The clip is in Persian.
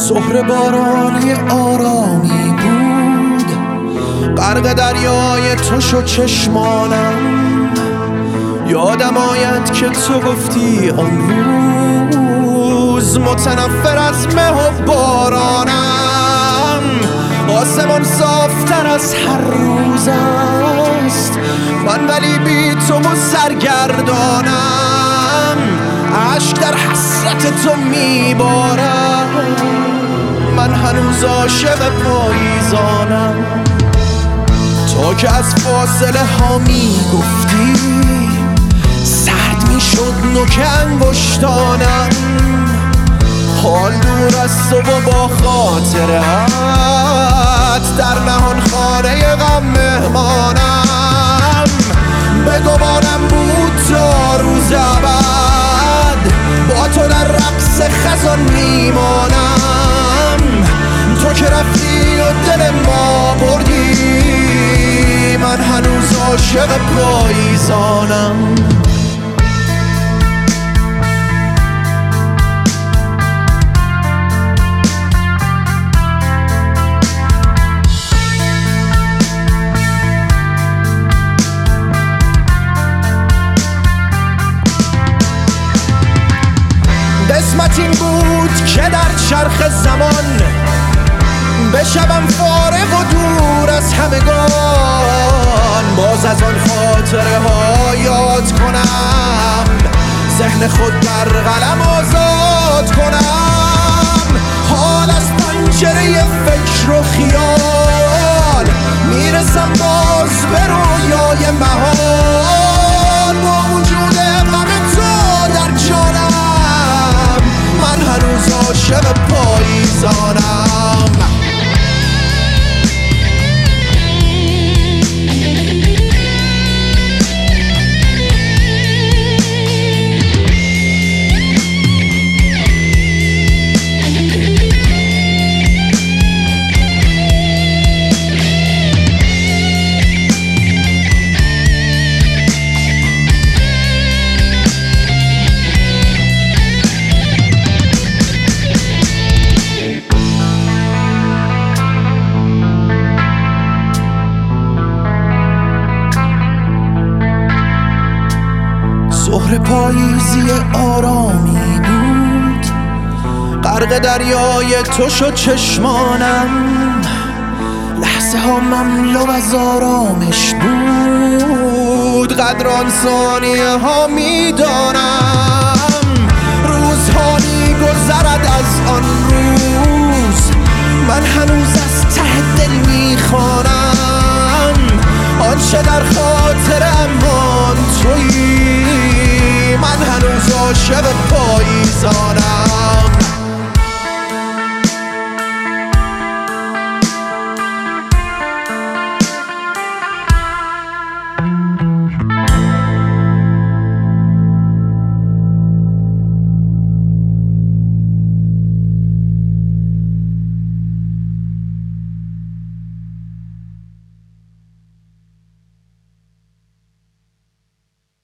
ظهر بارانی آرامی بود، غرق دریای تو شد چشمانم. یادم آید که تو گفتی آن روز متنفر از مه و بارانم. آسمان صافتر از هر روز است، من ولی بی تو سرگردانم. عشق در حسرت تو میبارم، من هنوز عاشق پاییزانم. تا که از فاصله ها میگفتی سرد میشد نوک انگشتانم. حال دور از تو و با خاطرت در نهان خانه غم مهمانم. به گمانم بود تا روز ابد با تو در رقص خزان میمانم. تو که رفتی و دل ما بردی، من هنوز عاشق پاییزانم. قسمت این بود که در چرخ زمان بشوم فارغ و دور از همگان. باز از آن خاطره ها یاد کنم، ذهن خود بر قلم آزاد کنم. حال از پنجره فکر و خیال میرسم باز به رویای محال. با وجود غم تو در جانم، من هنوز عاشق پاییزانم. ظهر پاییزی آرامی بود، غرق دریای تو شد چشمانم. لحظه ها مملو از آرامش بود، قدر آن ثانیه ها میدانم. روزها میگذرد از آن روز، من هنوز از ته دل میخوانم. آنچه در خاطرم ماند تویی، من هنوز عاشق